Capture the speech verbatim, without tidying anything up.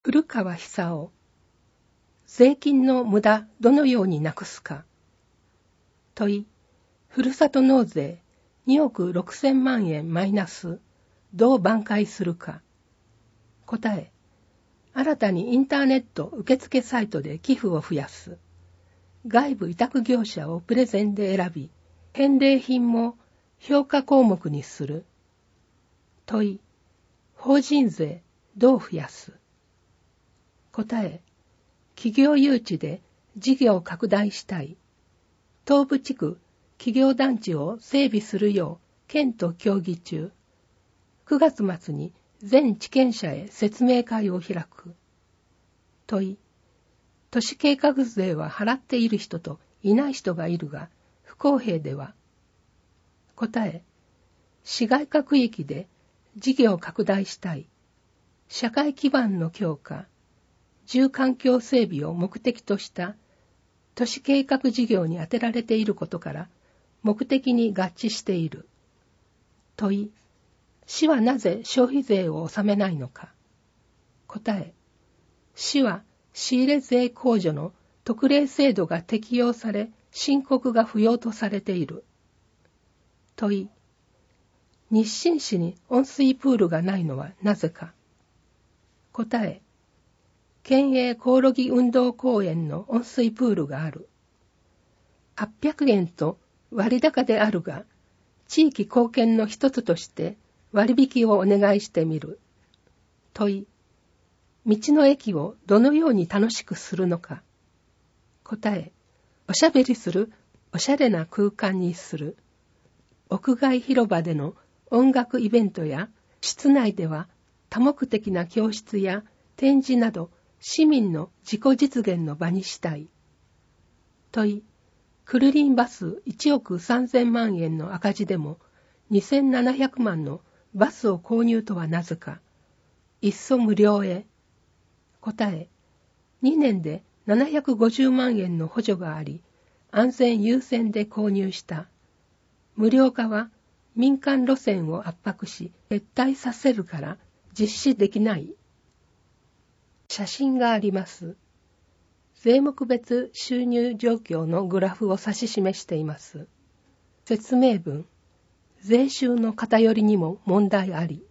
古川久夫。税金の無駄どのようになくすか。問い、ふるさと納税におくろくせんまんえんマイナスどう挽回するか。答え、新たにインターネット受付サイトで寄付を増やす。外部委託業者をプレゼンで選び、返礼品も評価項目にする。問い、法人税どう増やす。答え、企業誘致で事業を拡大したい。東部地区企業団地を整備するよう県と協議中。くがつ末に全地権者へ説明会を開く。問い、都市計画税は払っている人といない人がいるが不公平では。答え、市街化区域で事業を拡大したい。社会基盤の強化、住環境整備を目的とした都市計画事業に充てられていることから目的に合致している。問い、市はなぜ消費税を納めないのか。答え、市は仕入れ税控除の特例制度が適用され申告が不要とされている。問い、日清市に温水プールがないのはなぜか。答え、県営コオロギ運動公園の温水プールがある。はっぴゃくえんと割高であるが、地域貢献の一つとして割引をお願いしてみる。問い、道の駅をどのように楽しくするのか。答え、おしゃべりするおしゃれな空間にする。屋外広場での音楽イベントや、室内では多目的な教室や展示など市民の自己実現の場にしたい。問い、クルリンバスいちおくさんぜんまんえんの赤字でもにせんななひゃくまんのバスを購入とはなぜか。いっそ無料へ。答え、にねんでななひゃくごじゅうまんえんの補助があり、安全優先で購入した。無料化は民間路線を圧迫し撤退させるから実施できない。写真があります。税目別収入状況のグラフを指し示しています。説明文、税収の偏りにも問題あり。